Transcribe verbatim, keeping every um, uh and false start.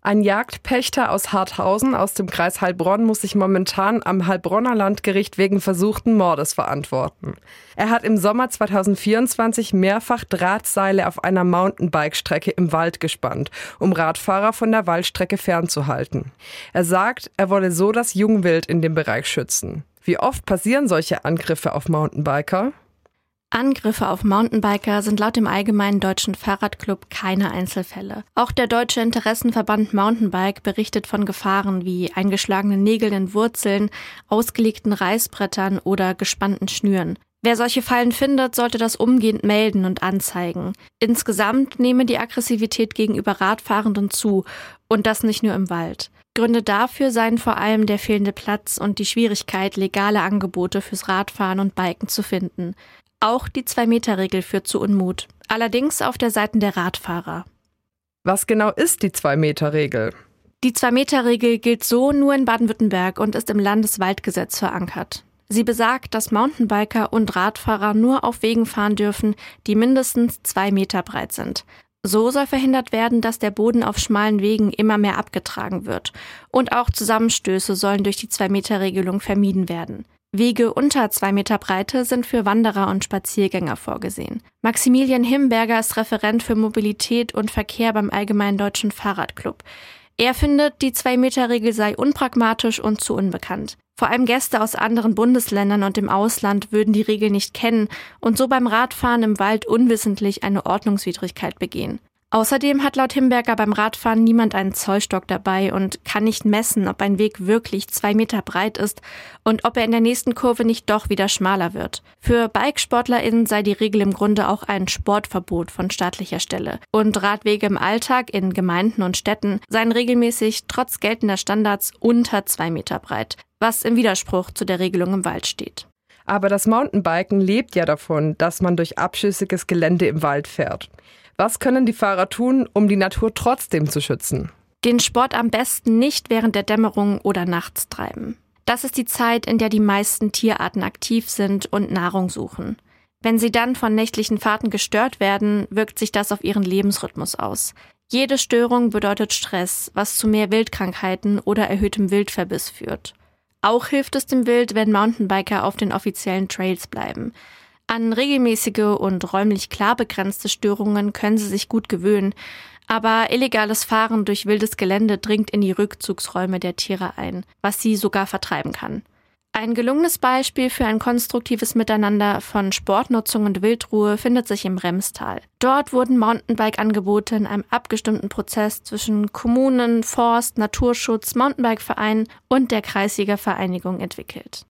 Ein Jagdpächter aus Harthausen aus dem Kreis Heilbronn muss sich momentan am Heilbronner Landgericht wegen versuchten Mordes verantworten. Er hat im Sommer zweitausendvierundzwanzig mehrfach Drahtseile auf einer Mountainbike-Strecke im Wald gespannt, um Radfahrer von der Waldstrecke fernzuhalten. Er sagt, er wolle so das Jungwild in dem Bereich schützen. Wie oft passieren solche Angriffe auf Mountainbiker? Angriffe auf Mountainbiker sind laut dem Allgemeinen Deutschen Fahrradclub keine Einzelfälle. Auch der Deutsche Interessenverband Mountainbike berichtet von Gefahren wie eingeschlagenen Nägeln in Wurzeln, ausgelegten Reißbrettern oder gespannten Schnüren. Wer solche Fallen findet, sollte das umgehend melden und anzeigen. Insgesamt nehme die Aggressivität gegenüber Radfahrenden zu, und das nicht nur im Wald. Gründe dafür seien vor allem der fehlende Platz und die Schwierigkeit, legale Angebote fürs Radfahren und Biken zu finden. Auch die Zwei-Meter-Regel führt zu Unmut, allerdings auf der Seite der Radfahrer. Was genau ist die Zwei-Meter-Regel? Die Zwei-Meter-Regel gilt so nur in Baden-Württemberg und ist im Landeswaldgesetz verankert. Sie besagt, dass Mountainbiker und Radfahrer nur auf Wegen fahren dürfen, die mindestens zwei Meter breit sind. So soll verhindert werden, dass der Boden auf schmalen Wegen immer mehr abgetragen wird. Und auch Zusammenstöße sollen durch die Zwei-Meter-Regelung vermieden werden. Wege unter zwei Meter Breite sind für Wanderer und Spaziergänger vorgesehen. Maximilian Himberger ist Referent für Mobilität und Verkehr beim Allgemeinen Deutschen Fahrradclub. Er findet, die Zwei-Meter-Regel sei unpragmatisch und zu unbekannt. Vor allem Gäste aus anderen Bundesländern und im Ausland würden die Regel nicht kennen und so beim Radfahren im Wald unwissentlich eine Ordnungswidrigkeit begehen. Außerdem hat laut Himberger beim Radfahren niemand einen Zollstock dabei und kann nicht messen, ob ein Weg wirklich zwei Meter breit ist und ob er in der nächsten Kurve nicht doch wieder schmaler wird. Für BikesportlerInnen sei die Regel im Grunde auch ein Sportverbot von staatlicher Stelle. Und Radwege im Alltag in Gemeinden und Städten seien regelmäßig trotz geltender Standards unter zwei Meter breit, was im Widerspruch zu der Regelung im Wald steht. Aber das Mountainbiken lebt ja davon, dass man durch abschüssiges Gelände im Wald fährt. Was können die Fahrer tun, um die Natur trotzdem zu schützen? Den Sport am besten nicht während der Dämmerung oder nachts treiben. Das ist die Zeit, in der die meisten Tierarten aktiv sind und Nahrung suchen. Wenn sie dann von nächtlichen Fahrten gestört werden, wirkt sich das auf ihren Lebensrhythmus aus. Jede Störung bedeutet Stress, was zu mehr Wildkrankheiten oder erhöhtem Wildverbiss führt. Auch hilft es dem Wild, wenn Mountainbiker auf den offiziellen Trails bleiben. An regelmäßige und räumlich klar begrenzte Störungen können sie sich gut gewöhnen, aber illegales Fahren durch wildes Gelände dringt in die Rückzugsräume der Tiere ein, was sie sogar vertreiben kann. Ein gelungenes Beispiel für ein konstruktives Miteinander von Sportnutzung und Wildruhe findet sich im Remstal. Dort wurden Mountainbike-Angebote in einem abgestimmten Prozess zwischen Kommunen, Forst, Naturschutz, Mountainbike-Verein und der Kreisjägervereinigung entwickelt.